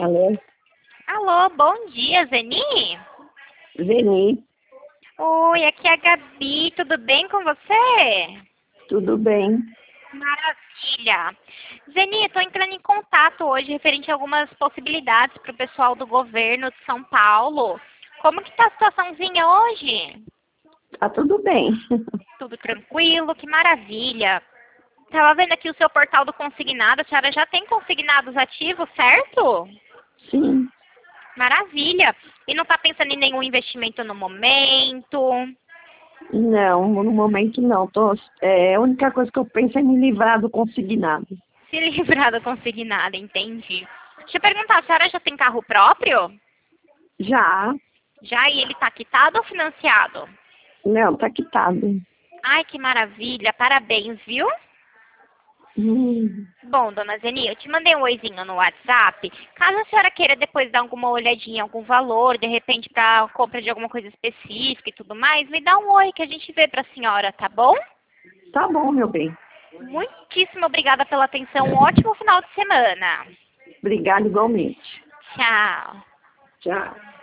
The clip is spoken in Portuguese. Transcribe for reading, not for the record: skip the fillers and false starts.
Alô? Alô, bom dia, Zeni? Zeni, Oi, aqui é a Gabi, tudo bem com você? tudo bem? Maravilha. Zeni, estou entrando em contato hoje referente a algumas possibilidades para o pessoal do governo de São Paulo. Como que está a situaçãozinha hoje? Tá tudo bem. Tudo tranquilo? Que maravilha. Estava vendo aqui o seu portal do consignado, a senhora já tem consignados ativos, certo? Sim, Maravilha. E não está pensando em nenhum investimento no momento? não, no momento não. A única coisa que eu penso é me livrar do consignado. Se livrar do consignado, entendi. Deixa eu perguntar, a senhora já tem carro próprio? Já? Já, e ele está quitado ou financiado? Não, tá quitado. Ai, que maravilha, parabéns, viu? Hum, Bom, dona Zeni, eu te mandei um oizinho no WhatsApp. Caso a senhora queira depois dar alguma olhadinha em algum valor, de repente para compra de alguma coisa específica e tudo mais, me dá um oi que a gente vê para a senhora, tá bom? tá bom, meu bem. Muitíssimo obrigada pela atenção. Um ótimo final de semana. Obrigada igualmente. Tchau. Tchau.